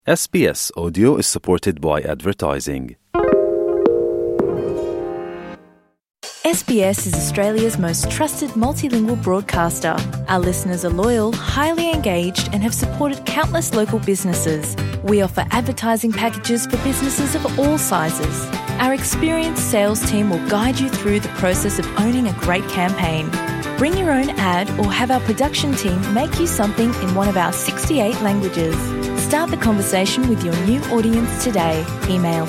SBS Audio is supported by advertising. SBS is Australia's most trusted multilingual broadcaster. Our listeners are loyal, highly engaged and have supported countless local businesses. We offer advertising packages for businesses of all sizes. Our experienced sales team will guide you through the process of owning a great campaign. Bring your own ad or have our production team make you something in one of our 68 languages. Start the conversation with your new audience today. Email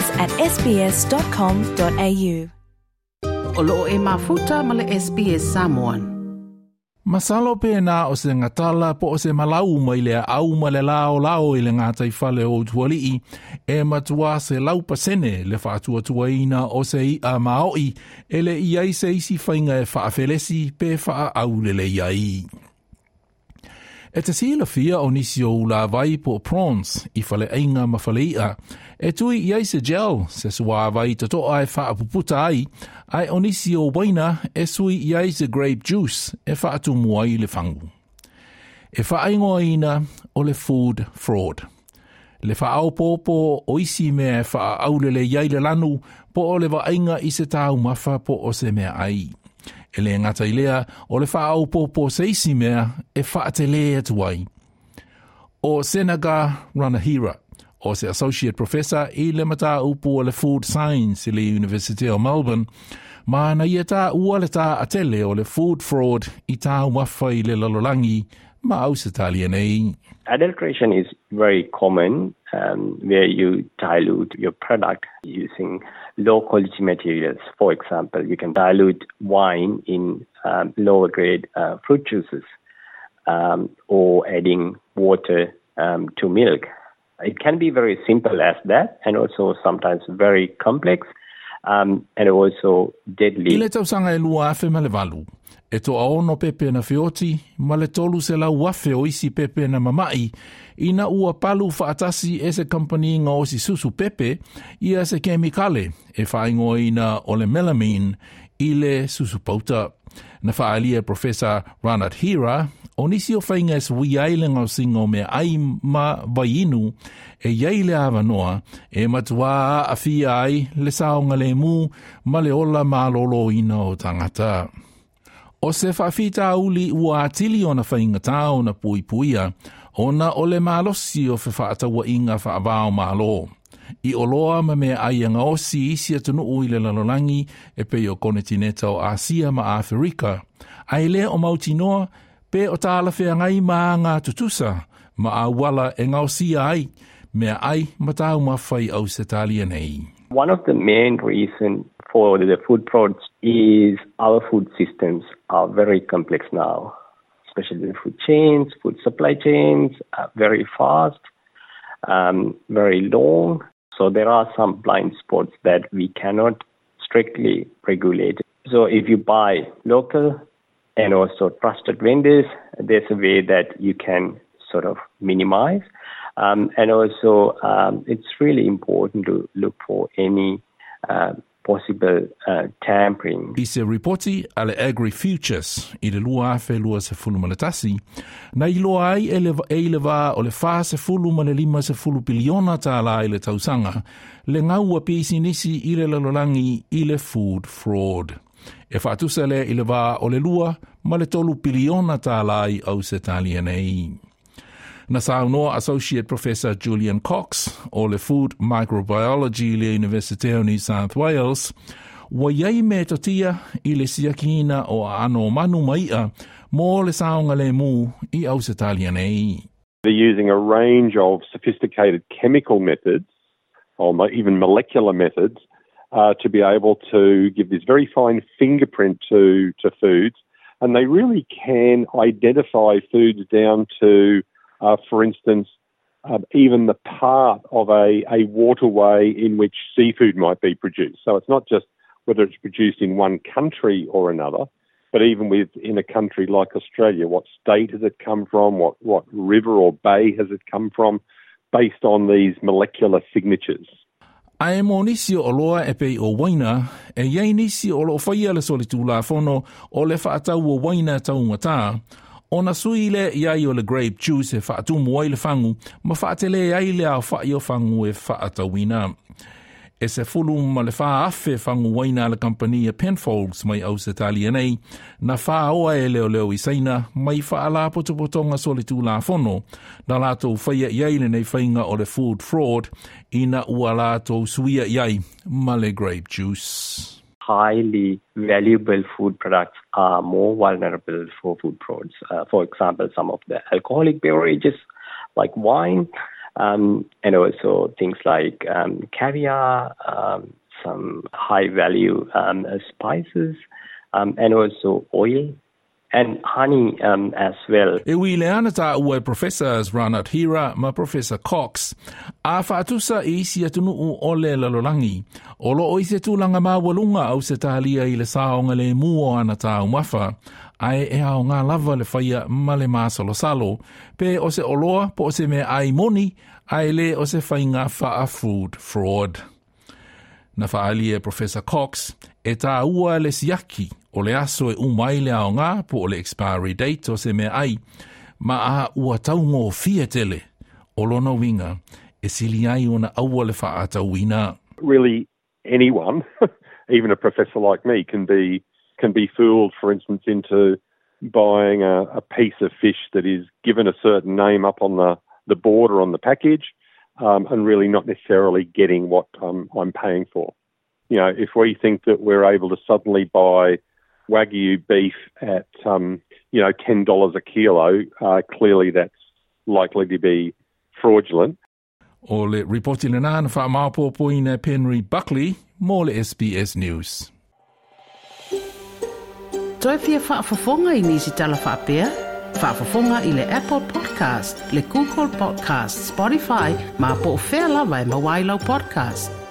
sales@sbs.com.au. Olo e mafuta ma le SBS Samoan. Masalo pēnā o se ngatala po o se malau mai le au ma le lao i le ngātai whale o tualii e matua se lau pasene le whaatuatuaina o se i a maoi e le iai se isi whainga e whaafelesi pe wha au le iai. E te sila fia o nisi o la vai po prawns i whale ainga ma whale ia e tui iai se gel se sua vai tato ai whaapuputa ai ai o nisi o waina e sui iai se grape juice e whaatu mua i le whangu. E whaingoa ina o le food fraud. Le whaau pōpō o isi mea e wha aulele iai le lanu po o le wainga i se tau mawha po o se mea ai. E le ngata i lea o le whaau pōpō se isi mea e whaate lea tuai. O Senaga Ranahira, o se Associate Professor i le mata upu o le Food Science i le University of Melbourne, ma na ia tā ua le tā atele o le food fraud i tā umawha i le lalolangi ma au se talia nei. Adulteration is very common where you dilute your product using low-quality materials. For example, you can dilute wine in lower-grade fruit juices or adding water to milk. It can be very simple as that and also sometimes very complex and also deadly. I le tausanga e lua afe ma le walu. E toa ono pepe na whioti, ma le tolu se lau wafe o isi pepe na mamai, ina ua palu whaatasi e se company ngā osi susu pepe, ia se kemikale e whaingoa ina o le melamine i le susu pauta. Na whaalia Professor Ranat Hira, o nisi o whainga e sui aile ngau singo me ai ma wainu, e iai le awanoa, e matua a fia ai le saonga le mu, ma le ola malolo ina o tangata. O se whawhita uli ua atili o na whainga tāo na puipuia, ona o le malosi o whawhataua inga whaabao malo. I oloa ma mea aianga osi isi atunu ui le lalolangi e pe o kontinenta o Asia ma Afrika. Ai le o mautinoa pe o tāla whea ngai ma ngā tutusa ma a wala e ngau sia ai mea ai ma tāu ma whai au se talia nei. One of the main reasons for the food frauds is our food systems are very complex now, especially the food chains, food supply chains are very fast, very long. So there are some blind spots that we cannot strictly regulate. So if you buy local and also trusted vendors, there's a way that you can sort of minimize. And also it's really important to look for any possible tampering. I se reporti ale Agri-Futures i le lua afe lua se fulu maletasi, na i loa ai e le wā o le wha se fulu ma le 5 biliona tāla i le tausanga, le ngaua pisi nisi i le lalolangi i le food fraud. E whaatusa le i le wā o le lua ma le 3 biliona tāla i au se talia nei. Na saunoa Associate Professor Julian Cox o le Food Microbiology le University of New South Wales, wa iai me totia i le siakina o ano manu maia mo le saonga le mu I au se talia nei. They're using a range of sophisticated chemical methods, or even molecular methods, to be able to give this very fine fingerprint to foods, and they really can identify foods down to for instance, even the part of a waterway in which seafood might be produced. So it's not just whether it's produced in one country or another, but even within a country like Australia, what state has it come from, what river or bay has it come from, based on these molecular signatures. Ai mo nisi o loa e pei o waina, e iei nisi o lo whaia le soli tū la whono o le whaatau o waina tau ngatā, Ona sui le iai o le grape juice e whaatumu ai le whangu, ma whaatele ai le au whai o whangu e whaatawina. E se fulu ma le wha afe whangu waina le kampania Penfolds mai au se tali anei, na wha oa e leo i saina, mai wha ala potopotonga sole tū la fono, na lātou whaia iai le nei whainga o le food fraud, ina ua lātou suia iai ma le grape juice. Highly valuable food products are more vulnerable for food frauds. For example, some of the alcoholic beverages like wine, and also things like caviar, some high-value spices, and also oil and honey as well. E ui le ana tā ua Professors Ranat Hira ma Professor Cox, a whaatusa i isi atunu o le lalolangi, o lo o i se tūlanga mawalunga au se tālia i le saonga le mua ana tā umafa, ai e au ngā lava le whaia ma le māsalo-salo, pe o se oloa po o se me ai moni, ai le o se whainga wha food fraud. Na whaali e Professor Cox, e tā ua le siaki o le aso e umai le ao ngā po o le expiry date o se me ai, ma a ua taungo fia tele o lona winga e sili ai o na aua le wha atawina. Really, anyone, even a professor like me, can be fooled, for instance, into buying a piece of fish that is given a certain name up on the border on the package, and really not necessarily getting what I'm paying for. You know, if we think that we're able to suddenly buy Wagyu beef at, $10 a kilo, clearly that's likely to be fraudulent. O le reporti le nāna wha māpōpō ina Penry Buckley, mō le SBS News. Toi fia whaafafonga i nisi tala whaapea? Whaafafonga i le Apple Podcast, le Google Podcast, Spotify, ma po whea lawa e mawailau podcast.